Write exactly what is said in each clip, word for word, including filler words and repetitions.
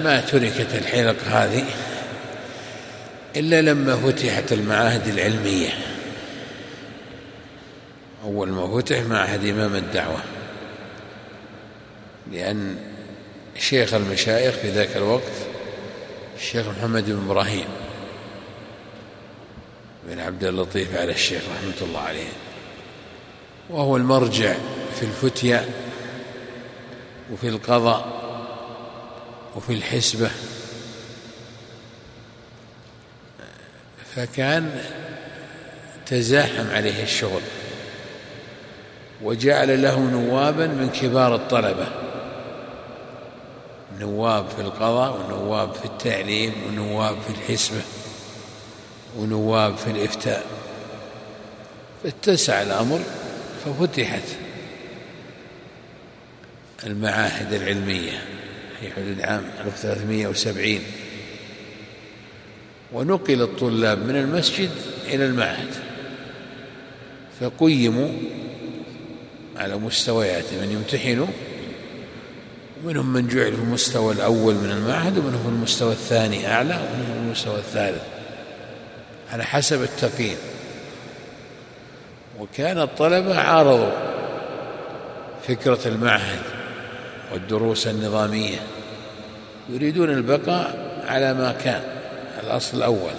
ما تركت الحلق هذه إلا لما فتحت المعاهد العلمية. أول ما فتح معهد إمام الدعوة، لأن شيخ المشايخ في ذاك الوقت الشيخ محمد بن إبراهيم بن عبد اللطيف على الشيخ رحمة الله عليه، وهو المرجع في الفتية وفي القضاء وفي الحسبة، فكان تزاحم عليه الشغل، وجعل له نوابا من كبار الطلبة، نواب في القضاء ونواب في التعليم ونواب في الحسبة ونواب في الإفتاء، فاتسع الأمر ففتحت المعاهد العلمية في حدود عام ألف وثلاثمائة وسبعين، ونقل الطلاب من المسجد إلى المعهد، فقيموا على مستويات، من يمتحنوا، ومنهم من جعل في المستوى الأول من المعهد، ومنهم في المستوى الثاني أعلى، ومنهم في المستوى الثالث على حسب التقييم. وكان الطلبة عارضوا فكرة المعهد والدروس النظامية، يريدون البقاء على ما كان الأصل الأول،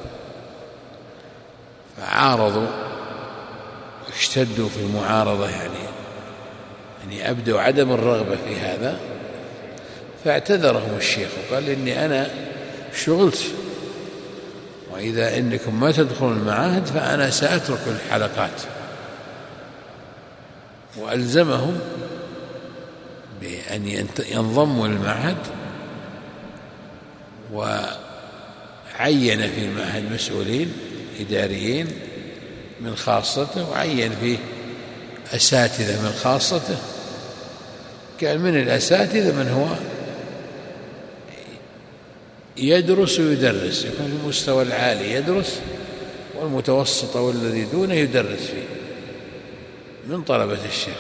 فعارضوا واشتدوا في المعارضة، يعني يعني أبدوا عدم الرغبة في هذا، فاعتذرهم الشيخ وقال إني أنا شغلت، وإذا إنكم ما تدخلون المعاهد فأنا سأترك الحلقات، وألزمهم بأن ينضموا للمعهد، وعين في المعهد مسؤولين إداريين من خاصته، وعين فيه أساتذة من خاصته. كان من الأساتذة من هو يدرس ويدرس، يكون في المستوى العالي يدرس، والمتوسط والذي دونه يدرس فيه من طلبة الشيخ.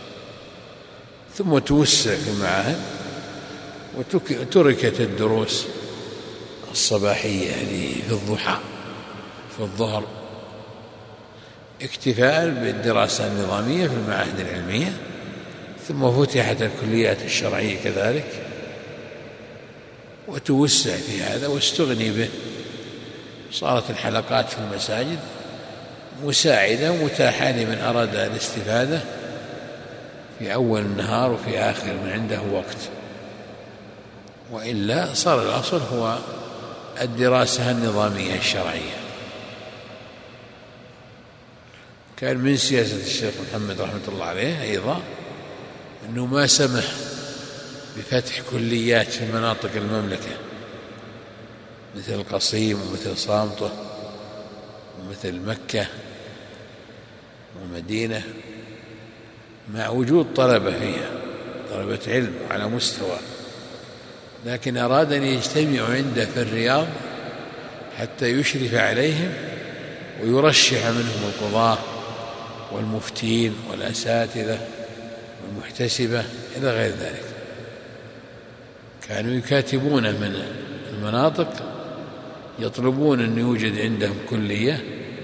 ثم توسع في المعاهد وتركت الدروس الصباحية في الضحى في الظهر، اكتفاء بالدراسة النظامية في المعاهد العلمية. ثم فتحت الكليات الشرعية كذلك، وتوسع في هذا واستغني به. صارت الحلقات في المساجد مساعدة متاحة لمن أراد الاستفادة في أول النهار وفي آخر من عنده وقت، وإلا صار الأصل هو الدراسة النظامية الشرعية. كان من سياسة الشيخ محمد رحمة الله عليه أيضا أنه ما سمح بفتح كليات في مناطق المملكة مثل القصيم ومثل صامتة ومثل مكة ومدينة، مع وجود طلبة فيها، طلبة علم على مستوى، لكن أراد أن يجتمعوا عنده في الرياض حتى يشرف عليهم ويرشح منهم القضاة والمفتين والأساتذة والمحتسبة إلى غير ذلك. كانوا يكاتبون من المناطق يطلبون أن يوجد عندهم كلية،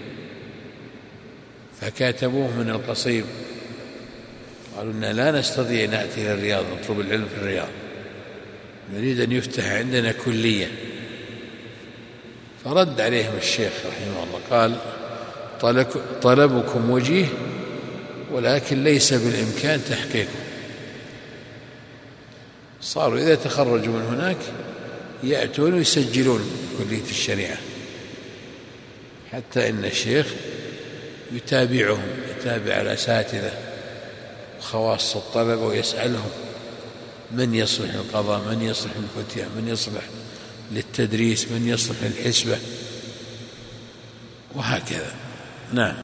فكاتبوه من القصيم، قالوا إننا لا نستطيع نأتي إلى الرياض نطلب العلم في الرياض، نريد أن يفتح عندنا كلية. فرد عليهم الشيخ رحمه الله قال: طلبكم وجيه، ولكن ليس بالإمكان تحقيقه. صاروا إذا تخرجوا من هناك يأتون ويسجلون كلية الشريعة، حتى إن الشيخ يتابعهم، يتابع الأساتذة وخواص الطلبة ويسألهم من يصلح للقضاء، من يصلح للفتية، من يصلح للتدريس، من يصلح للحسبة، وهكذا. نعم.